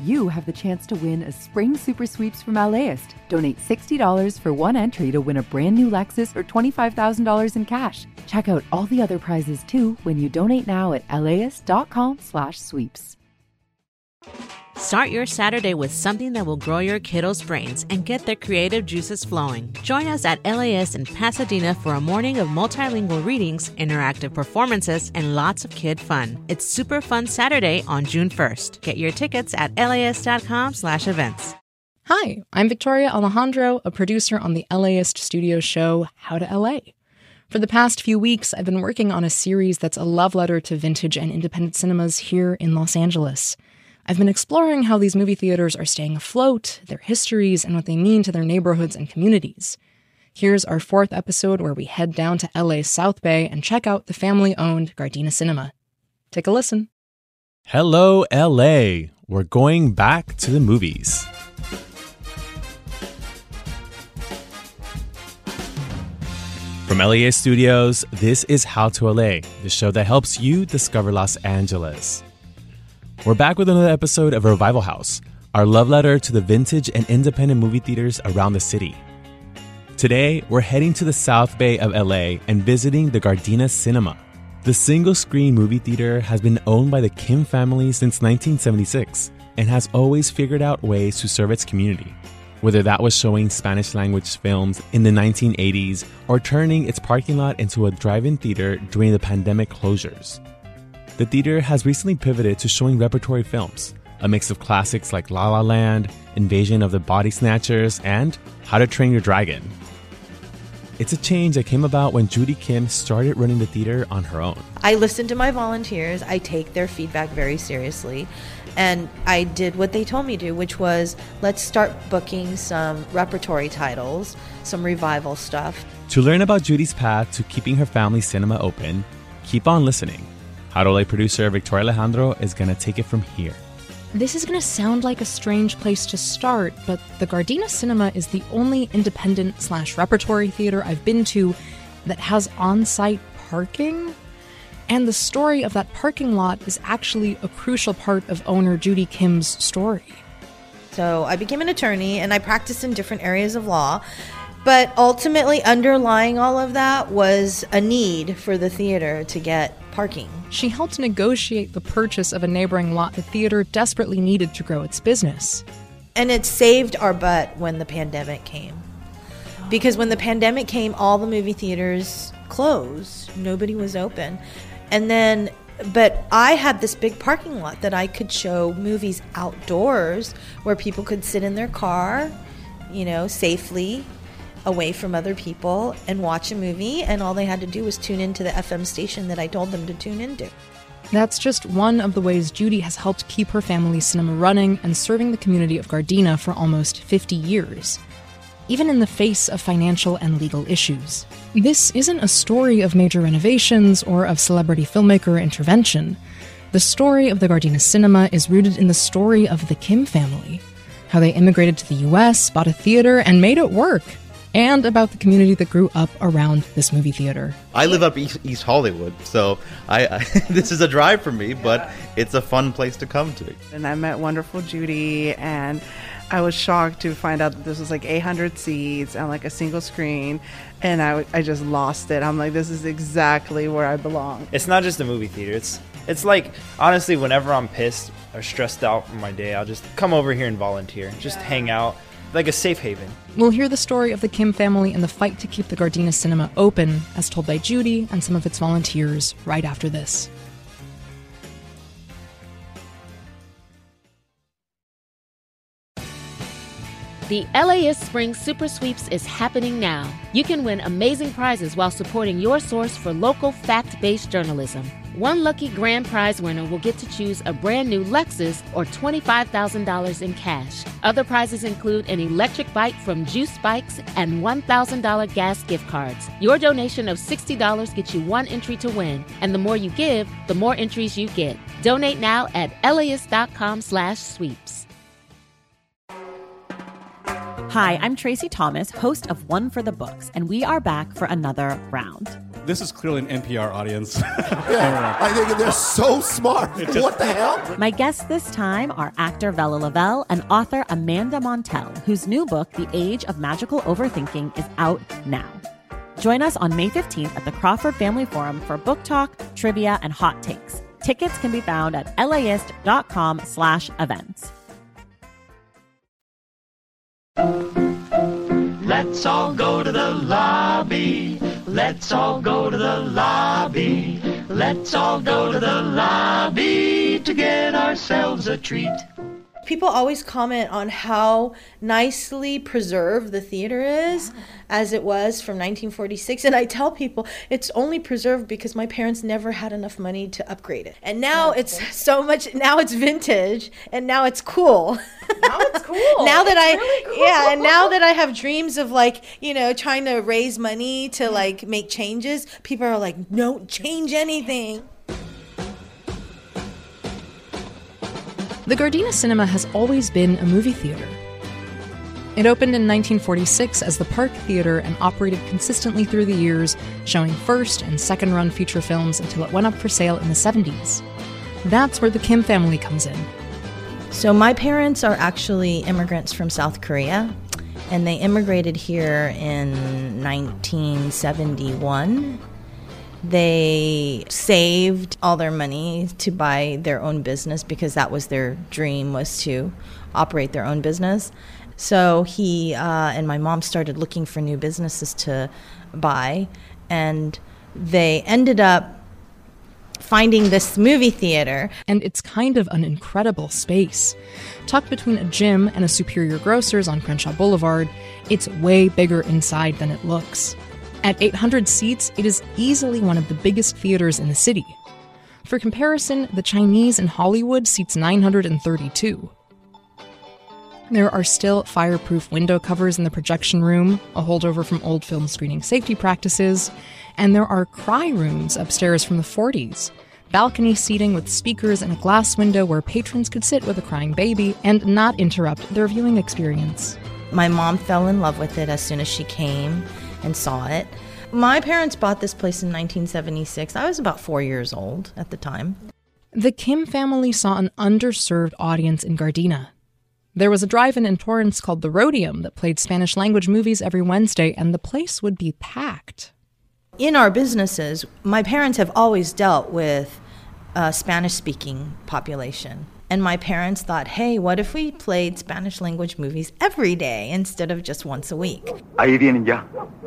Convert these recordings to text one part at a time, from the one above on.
you have the chance to win a spring super sweeps from LAist. Donate $60 for one entry to win a brand new Lexus or $25,000 in cash. Check out all the other prizes too when you donate now at laist.com/sweeps. Start your Saturday with something that will grow your kiddos' brains and get their creative juices flowing. Join us at LAist in Pasadena for a morning of multilingual readings, interactive performances, and lots of kid fun. It's Super Fun Saturday on June 1st. Get your tickets at laist.com/events. Hi, I'm Victoria Alejandro, a producer on the LAist studio show How to LA. For the past few weeks, I've been working on a series that's a love letter to vintage and independent cinemas here in Los Angeles. I've been exploring how these movie theaters are staying afloat, their histories, and what they mean to their neighborhoods and communities. Here's our 4th episode where we head down to LA's South Bay and check out the family-owned Gardena Cinema. Take a listen. Hello, LA. We're going back to the movies. From LAist Studios, this is How to LA, the show that helps you discover Los Angeles. We're back with another episode of Revival House, our love letter to the vintage and independent movie theaters around the city. Today, we're heading to the South Bay of LA and visiting the Gardena Cinema. The single-screen movie theater has been owned by the Kim family since 1976 and has always figured out ways to serve its community, whether that was showing Spanish-language films in the 1980s or turning its parking lot into a drive-in theater during the pandemic closures. The theater has recently pivoted to showing repertory films, a mix of classics like La La Land, Invasion of the Body Snatchers, and How to Train Your Dragon. It's a change that came about when Judy Kim started running the theater on her own. I listen to my volunteers, I take their feedback very seriously, and I did what they told me to, which was let's start booking some repertory titles, some revival stuff. To learn about Judy's path to keeping her family cinema open, keep on listening. How to LA producer Victoria Alejandro is going to take it from here. This is going to sound like a strange place to start, but the Gardena Cinema is the only independent/repertory theater I've been to that has on-site parking. And the story of that parking lot is actually a crucial part of owner Judy Kim's story. So I became an attorney and I practiced in different areas of law. But ultimately, underlying all of that was a need for the theater to get parking. She helped negotiate the purchase of a neighboring lot the theater desperately needed to grow its business. And it saved our butt when the pandemic came. Because when the pandemic came, all the movie theaters closed. Nobody was open. But I had this big parking lot that I could show movies outdoors where people could sit in their car, safely, away from other people and watch a movie, and all they had to do was tune into the FM station that I told them to tune into. That's just one of the ways Judy has helped keep her family's cinema running and serving the community of Gardena for almost 50 years, even in the face of financial and legal issues. This isn't a story of major renovations or of celebrity filmmaker intervention. The story of the Gardena Cinema is rooted in the story of the Kim family, how they immigrated to the US, bought a theater, and made it work, and about the community that grew up around this movie theater. I live up East Hollywood, so I this is a drive for me, but it's a fun place to come to. And I met wonderful Judy, and I was shocked to find out that this was like 800 seats and like a single screen, and I just lost it. I'm like, this is exactly where I belong. It's not just a movie theater. It's like, honestly, whenever I'm pissed or stressed out from my day, I'll just come over here and volunteer, just hang out. Like a safe haven. We'll hear the story of the Kim family and the fight to keep the Gardena Cinema open, as told by Judy and some of its volunteers, right after this. The LAist Spring Super Sweeps is happening now. You can win amazing prizes while supporting your source for local fact-based journalism. One lucky grand prize winner will get to choose a brand new Lexus or $25,000 in cash. Other prizes include an electric bike from Juice Bikes and $1,000 gas gift cards. Your donation of $60 gets you one entry to win, and the more you give, the more entries you get. Donate now at laist.com/sweeps. Hi, I'm Tracy Thomas, host of One for the Books, and we are back for another round. this is clearly an NPR audience. Yeah, I think they're so smart. What the hell? My guests this time are actor Vella Lavelle and author Amanda Montell, whose new book, The Age of Magical Overthinking, is out now. Join us on May 15th at the Crawford Family Forum for book talk, trivia, and hot takes. Tickets can be found at laist.com/events. Let's all go to the lobby. Let's all go to the lobby. Let's all go to the lobby to get ourselves a treat. People always comment on how nicely preserved the theater is, as it was from 1946. And I tell people it's only preserved because my parents never had enough money to upgrade it. And now it's so much, now it's vintage, and now it's cool. Now it's cool. Now that really cool. Yeah, and now that I have dreams of, like, you know, trying to raise money to, like, make changes, people are like, don't change anything. The Gardena Cinema has always been a movie theater. It opened in 1946 as the Park Theater and operated consistently through the years, showing first and second-run feature films until it went up for sale in the 70s. That's where the Kim family comes in. So my parents are actually immigrants from South Korea, and they immigrated here in 1971. They saved all their money to buy their own business because that was their dream, was to operate their own business. So he and my mom started looking for new businesses to buy, and they ended up finding this movie theater. And it's kind of an incredible space. Tucked between a gym and a Superior Grocers on Crenshaw Boulevard, it's way bigger inside than it looks. At 800 seats, it is easily one of the biggest theaters in the city. For comparison, the Chinese in Hollywood seats 932. There are still fireproof window covers in the projection room, a holdover from old film screening safety practices, and there are cry rooms upstairs from the 40s, balcony seating with speakers and a glass window where patrons could sit with a crying baby and not interrupt their viewing experience. My mom fell in love with it as soon as she came and saw it. My parents bought this place in 1976. I was about 4 years old at the time. The Kim family saw an underserved audience in Gardena. There was a drive-in in Torrance called the Rhodium that played Spanish-language movies every Wednesday, and the place would be packed. In our businesses, my parents have always dealt with a Spanish-speaking population. And my parents thought, hey, what if we played Spanish-language movies every day instead of just once a week? Ahí vienen ya.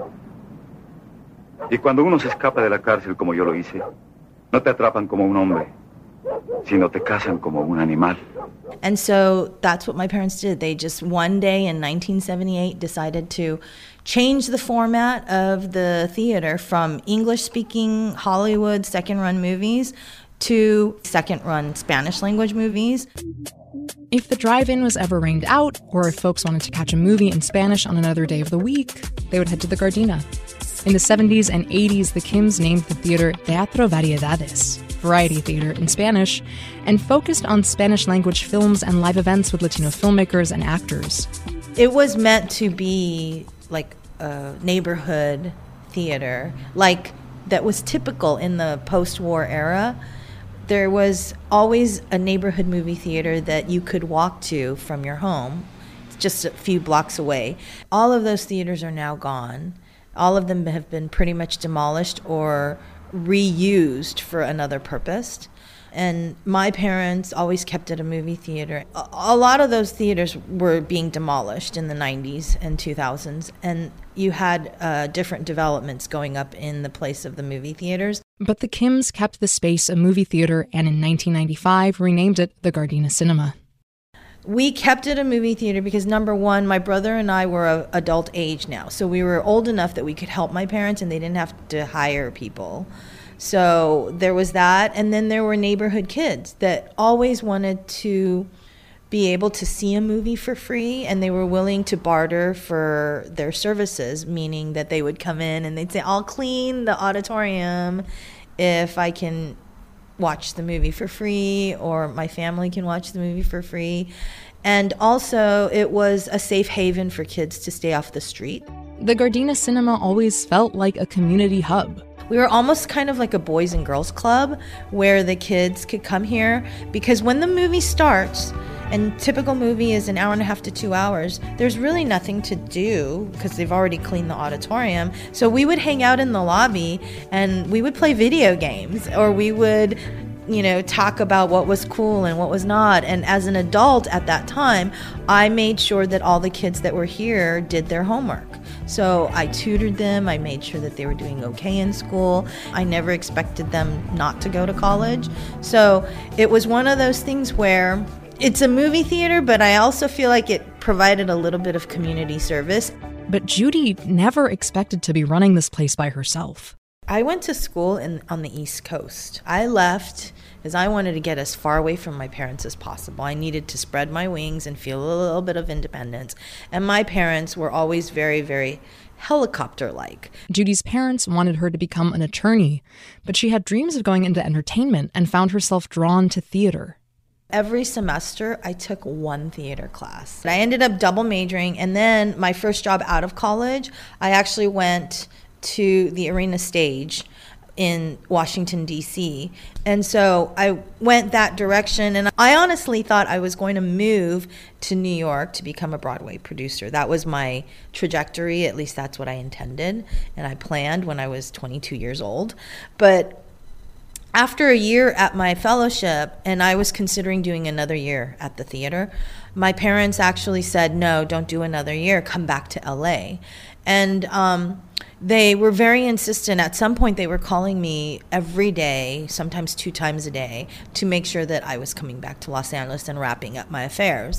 Y cuando uno se escapa de la cárcel como yo lo hice, no te atrapan como un hombre, sino te cazan como un animal. And so that's what my parents did. They just one day in 1978 decided to change the format of the theater from English-speaking Hollywood second-run movies to second-run Spanish-language movies. If the drive-in was ever rained out, or if folks wanted to catch a movie in Spanish on another day of the week, they would head to the Gardena. In the 70s and 80s, the Kims named the theater Teatro Variedades, variety theater in Spanish, and focused on Spanish-language films and live events with Latino filmmakers and actors. It was meant to be like a neighborhood theater, like that was typical in the post-war era. There was always a neighborhood movie theater that you could walk to from your home, just a few blocks away. All of those theaters are now gone. All of them have been pretty much demolished or reused for another purpose. And my parents always kept at a movie theater. A lot of those theaters were being demolished in the 90s and 2000s, and you had different developments going up in the place of the movie theaters. But the Kims kept the space a movie theater and in 1995 renamed it the Gardena Cinema. We kept it a movie theater because, number one, my brother and I were of adult age now. So we were old enough that we could help my parents and they didn't have to hire people. So there was that. And then there were neighborhood kids that always wanted to be able to see a movie for free, and they were willing to barter for their services, meaning that they would come in and they'd say, I'll clean the auditorium if I can watch the movie for free, or my family can watch the movie for free. And also it was a safe haven for kids to stay off the street. The Gardena Cinema always felt like a community hub. We were almost kind of like a boys and girls club where the kids could come here, because when the movie starts, and typical movie is an hour and a half to 2 hours, there's really nothing to do because they've already cleaned the auditorium. So we would hang out in the lobby and we would play video games, or we would, talk about what was cool and what was not. And as an adult at that time, I made sure that all the kids that were here did their homework. So I tutored them. I made sure that they were doing okay in school. I never expected them not to go to college. So it was one of those things where it's a movie theater, but I also feel like it provided a little bit of community service. But Judy never expected to be running this place by herself. I went to school on the East Coast. I left because I wanted to get as far away from my parents as possible. I needed to spread my wings and feel a little bit of independence. And my parents were always very, very helicopter-like. Judy's parents wanted her to become an attorney, but she had dreams of going into entertainment and found herself drawn to theater. Every semester, I took one theater class. I ended up double majoring, and then my first job out of college, I actually went to the Arena Stage in Washington, D.C. And so I went that direction, and I honestly thought I was going to move to New York to become a Broadway producer. That was my trajectory, at least that's what I intended, and I planned when I was 22 years old. But after a year at my fellowship, and I was considering doing another year at the theater, my parents actually said, no, don't do another year, come back to LA. And they were very insistent. At some point, they were calling me every day, sometimes 2 times a day, to make sure that I was coming back to Los Angeles and wrapping up my affairs.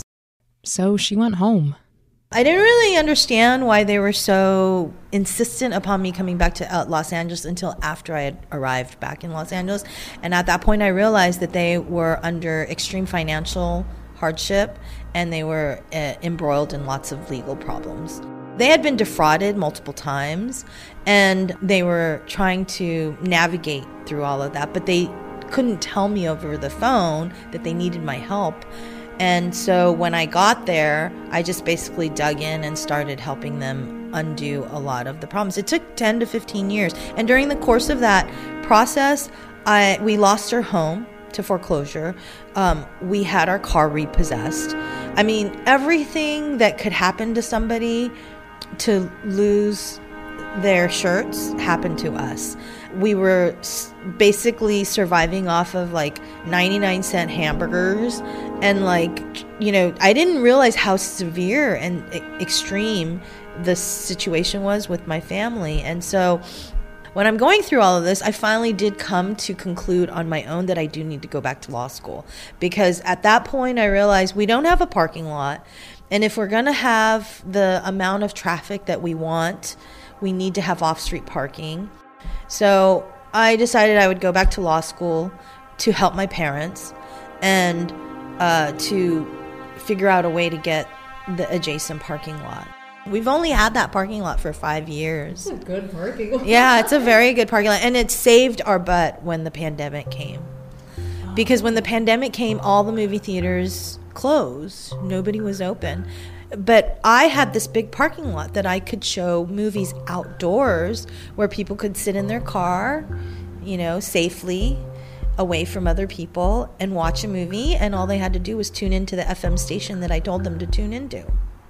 So she went home. I didn't really understand why they were so insistent upon me coming back to Los Angeles until after I had arrived back in Los Angeles. And at that point, I realized that they were under extreme financial hardship, and they were embroiled in lots of legal problems. They had been defrauded multiple times, and they were trying to navigate through all of that, but they couldn't tell me over the phone that they needed my help. And so when I got there, I just basically dug in and started helping them undo a lot of the problems. It took 10 to 15 years. And during the course of that process, we lost our home to foreclosure. We had our car repossessed. I mean, everything that could happen to somebody to lose their shirts happened to us. We were basically surviving off of like 99-cent hamburgers, and I didn't realize how severe and extreme the situation was with my family. And so when I'm going through all of this, I finally did come to conclude on my own that I do need to go back to law school, because at that point I realized we don't have a parking lot. And if we're going to have the amount of traffic that we want, we need to have off-street parking. So I decided I would go back to law school to help my parents and to figure out a way to get the adjacent parking lot. We've only had that parking lot for 5 years. That's a good parking lot. Yeah, it's a very good parking lot. And it saved our butt when the pandemic came. Because when the pandemic came, all the movie theaters closed. Nobody was open. But I had this big parking lot that I could show movies outdoors, where people could sit in their car, safely away from other people and watch a movie. And all they had to do was tune into the FM station that I told them to tune into.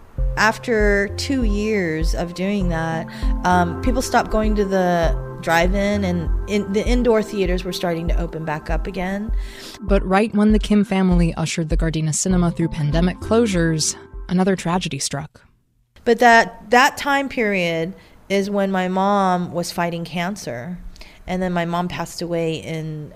After 2 years of doing that, people stopped going to the drive-in, and the indoor theaters were starting to open back up again. But right when the Kim family ushered the Gardena Cinema through pandemic closures, another tragedy struck. But that time period is when my mom was fighting cancer, and then my mom passed away in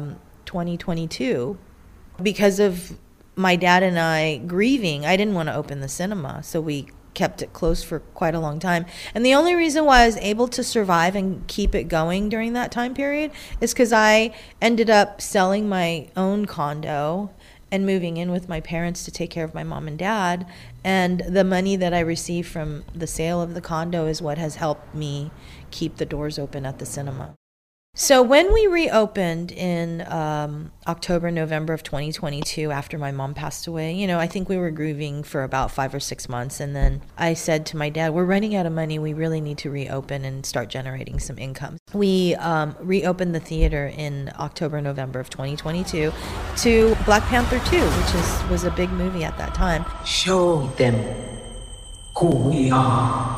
2022 because of my dad and I grieving. I didn't want to open the cinema, so we kept it closed for quite a long time. And the only reason why I was able to survive and keep it going during that time period is because I ended up selling my own condo and moving in with my parents to take care of my mom and dad. And the money that I received from the sale of the condo is what has helped me keep the doors open at the cinema. So when we reopened in October, November of 2022, after my mom passed away, I think we were grieving for about 5 or 6 months. And then I said to my dad, we're running out of money. We really need to reopen and start generating some income. We reopened the theater in October, November of 2022 to Black Panther 2, which was a big movie at that time. Show them who we are.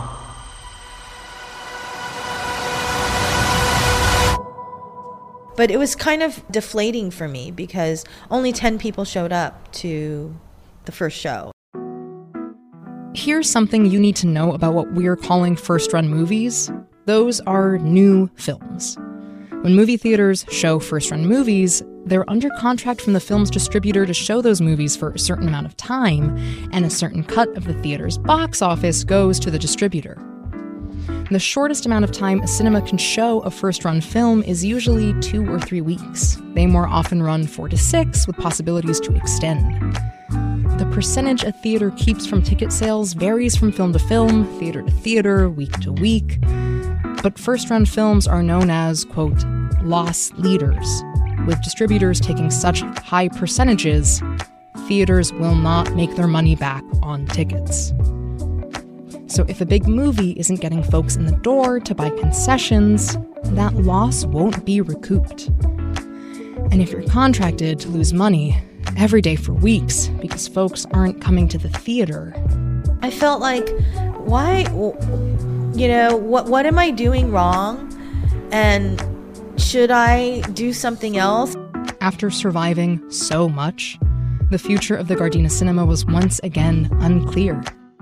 But it was kind of deflating for me because only 10 people showed up to the first show. Here's something you need to know about what we're calling first-run movies. Those are new films. When movie theaters show first-run movies, they're under contract from the film's distributor to show those movies for a certain amount of time, and a certain cut of the theater's box office goes to the distributor. The shortest amount of time a cinema can show a first-run film is usually 2 or 3 weeks. They more often run 4 to 6, with possibilities to extend. The percentage a theater keeps from ticket sales varies from film to film, theater to theater, week to week. But first-run films are known as, quote, loss leaders. With distributors taking such high percentages, theaters will not make their money back on tickets. So if a big movie isn't getting folks in the door to buy concessions, that loss won't be recouped. And if you're contracted to lose money every day for weeks because folks aren't coming to the theater, I felt like, why, what am I doing wrong? And should I do something else? After surviving so much, the future of the Gardena cinema was once again unclear.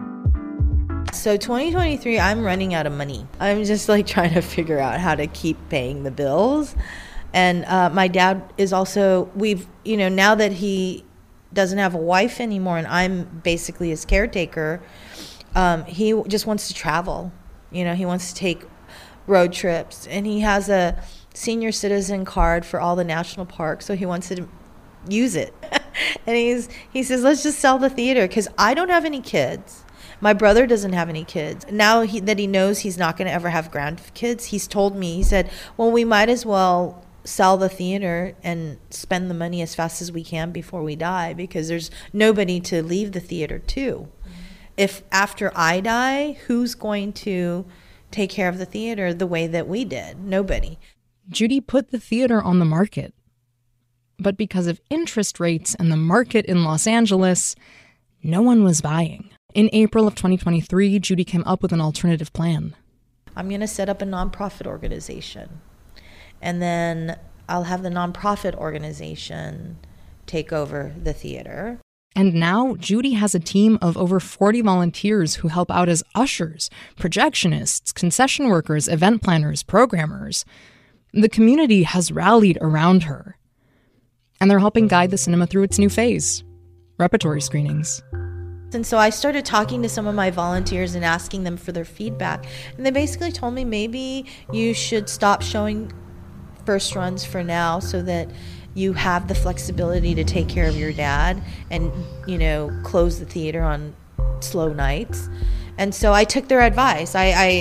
So 2023, I'm running out of money. I'm just trying to figure out how to keep paying the bills. And my dad is also, now that he doesn't have a wife anymore and I'm basically his caretaker, he just wants to travel. He wants to take road trips, and he has a senior citizen card for all the national parks, so he wants to use it. And he says, let's just sell the theater, because I don't have any kids. My brother doesn't have any kids. Now that he knows he's not going to ever have grandkids, he's told me, he said, well, we might as well sell the theater and spend the money as fast as we can before we die, because there's nobody to leave the theater to. If after I die, who's going to take care of the theater the way that we did? Nobody. Judy put the theater on the market. But because of interest rates and the market in Los Angeles, no one was buying. In April of 2023, Judy came up with an alternative plan. I'm going to set up a nonprofit organization. And then I'll have the nonprofit organization take over the theater. And now Judy has a team of over 40 volunteers who help out as ushers, projectionists, concession workers, event planners, programmers. The community has rallied around her. And they're helping guide the cinema through its new phase, repertory screenings. And so I started talking to some of my volunteers and asking them for their feedback. And they basically told me, maybe you should stop showing first runs for now so that you have the flexibility to take care of your dad and, close the theater on slow nights. And so I took their advice.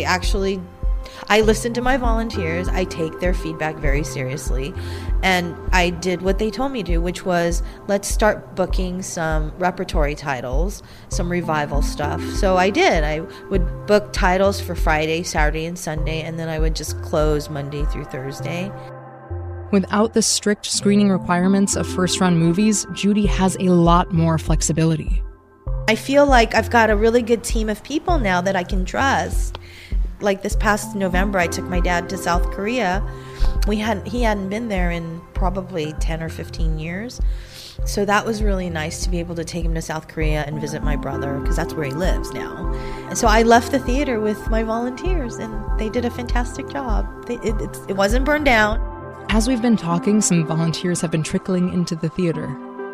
I listened to my volunteers. I take their feedback very seriously. And I did what they told me to, which was, let's start booking some repertory titles, some revival stuff. So I did. I would book titles for Friday, Saturday, and Sunday, and then I would just close Monday through Thursday. Without the strict screening requirements of first-run movies, Judy has a lot more flexibility. I feel like I've got a really good team of people now that I can trust. Like this past November, I took my dad to South Korea. He hadn't been there in probably 10 or 15 years. So that was really nice to be able to take him to South Korea and visit my brother, because that's where he lives now. And so I left the theater with my volunteers, and they did a fantastic job. It wasn't burned down. As we've been talking, some volunteers have been trickling into the theater.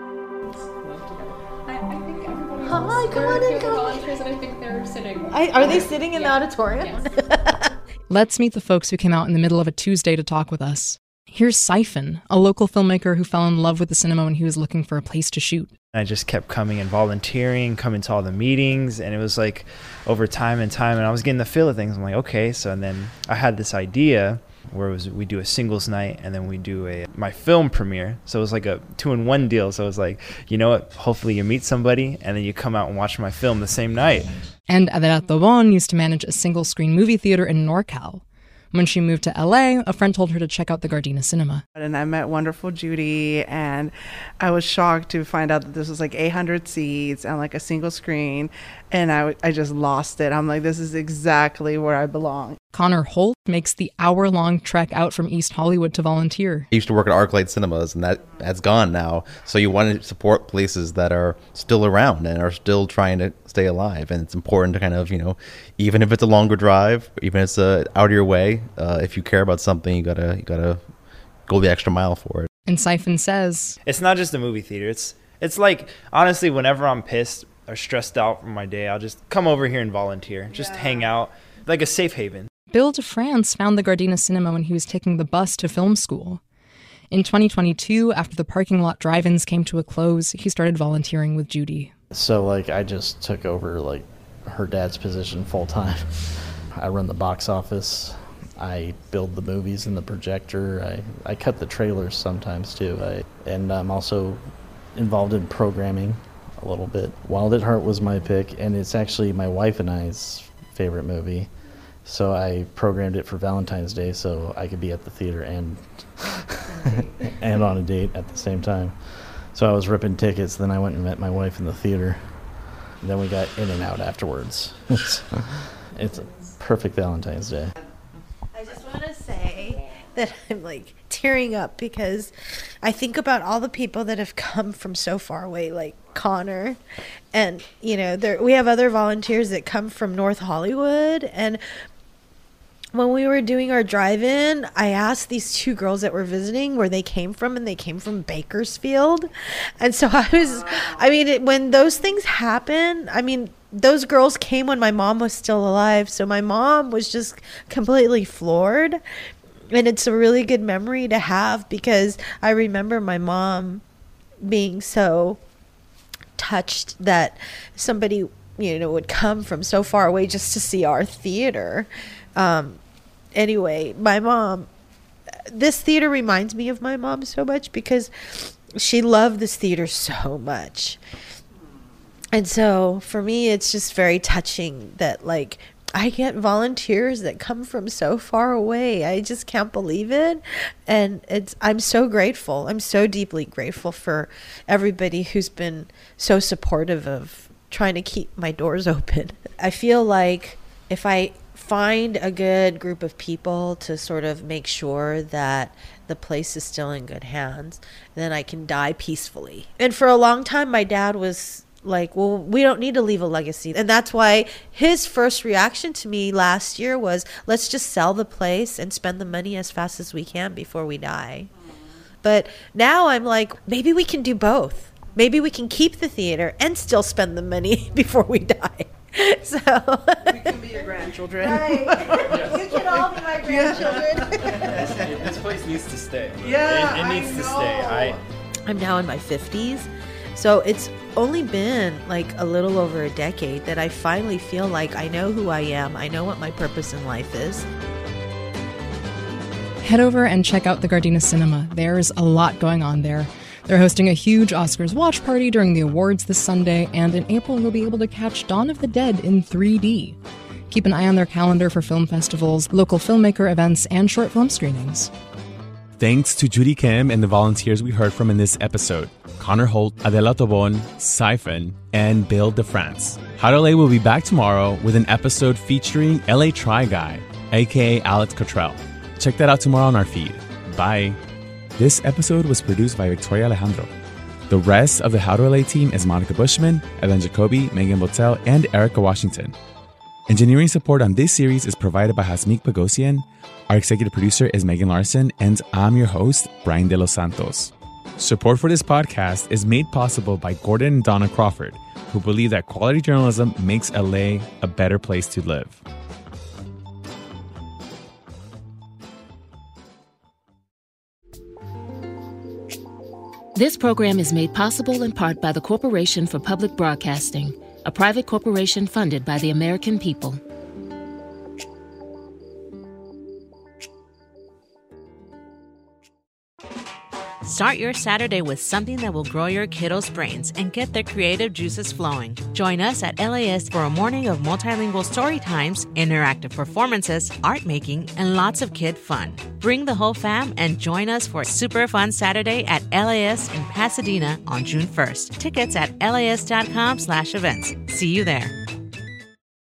Hi, come on in, come on. And I think they're sitting. Are they sitting in the auditorium? Yes. Let's meet the folks who came out in the middle of a Tuesday to talk with us. Here's Siphon, a local filmmaker who fell in love with the cinema when he was looking for a place to shoot. I just kept coming and volunteering, coming to all the meetings, and it was over time, and I was getting the feel of things. I'm like, okay, and then I had this idea where we do a singles night and then we do my film premiere. So it was like a 2-in-1 deal. So it was like, you know what, hopefully you meet somebody and then you come out and watch my film the same night. And Adela Tobon used to manage a single-screen movie theater in NorCal. When she moved to LA, a friend told her to check out the Gardena Cinema. And I met wonderful Judy, and I was shocked to find out that this was like 800 seats and like a single screen, and I just lost it. I'm like, this is exactly where I belong. Connor Holt makes the hour-long trek out from East Hollywood to volunteer. I used to work at ArcLight Cinemas, and that's gone now. So you want to support places that are still around and are still trying to stay alive. And it's important to kind of, even if it's a longer drive, even if it's out of your way, if you care about something, you gotta go the extra mile for it. And Siphon says, it's not just a movie theater. It's like, honestly, whenever I'm pissed or stressed out from my day, I'll just come over here and volunteer, just hang out, like a safe haven. Bill DeFrance found the Gardena Cinema when he was taking the bus to film school. In 2022, after the parking lot drive-ins came to a close, he started volunteering with Judy. So, I just took over, her dad's position full-time. I run the box office. I build the movies in the projector. I cut the trailers sometimes, too. And I'm also involved in programming a little bit. Wild at Heart was my pick, and it's actually my wife and I's favorite movie. So I programmed it for Valentine's Day so I could be at the theater and and on a date at the same time. So I was ripping tickets, then I went and met my wife in the theater. And then we got in and out afterwards. It's a perfect Valentine's Day. I just want to say that I'm tearing up because I think about all the people that have come from so far away, like Connor, and we have other volunteers that come from North Hollywood. And when we were doing our drive-in, I asked these two girls that were visiting where they came from, and they came from Bakersfield. And so when those things happen, those girls came when my mom was still alive. So my mom was just completely floored. And it's a really good memory to have because I remember my mom being so touched that somebody, would come from so far away just to see our theater. Anyway, my mom, this theater reminds me of my mom so much because she loved this theater so much. And so for me, it's just very touching that I get volunteers that come from so far away. I just can't believe it. And I'm so grateful. I'm so deeply grateful for everybody who's been so supportive of trying to keep my doors open. I feel like if I find a good group of people to sort of make sure that the place is still in good hands, then I can die peacefully. And for a long time, my dad was like, well, we don't need to leave a legacy. And that's why his first reaction to me last year was, let's just sell the place and spend the money as fast as we can before we die. But now I'm like, maybe we can do both. Maybe we can keep the theater and still spend the money before we die. So we can be your grandchildren. Right. You can all be my grandchildren. This place needs to stay. Yeah, it needs to stay. I'm now in my 50s. So it's only been a little over a decade that I finally feel like I know who I am. I know what my purpose in life is. Head over and check out the Gardena Cinema. There's a lot going on there. They're hosting a huge Oscars watch party during the awards this Sunday, and in April you'll be able to catch Dawn of the Dead in 3D. Keep an eye on their calendar for film festivals, local filmmaker events, and short film screenings. Thanks to Judy Kim and the volunteers we heard from in this episode: Connor Holt, Adela Tobon, Siphon, and Bill DeFrance. How to LA will be back tomorrow with an episode featuring LA Try Guy, aka Alex Cottrell. Check that out tomorrow on our feed. Bye. This episode was produced by Victoria Alejandro. The rest of the How to LA team is Monica Bushman, Evan Jacoby, Megan Botel, and Erica Washington. Engineering support on this series is provided by Hasmik Pagosian. Our executive producer is Megan Larson, and I'm your host, Brian De Los Santos. Support for this podcast is made possible by Gordon and Donna Crawford, who believe that quality journalism makes LA a better place to live. This program is made possible in part by the Corporation for Public Broadcasting, a private corporation funded by the American people. Start your Saturday with something that will grow your kiddos' brains and get their creative juices flowing. Join us at LAist for a morning of multilingual story times, interactive performances, art making, and lots of kid fun. Bring the whole fam and join us for a super fun Saturday at LAist in Pasadena on June 1st. Tickets at laist.com/events. See you there.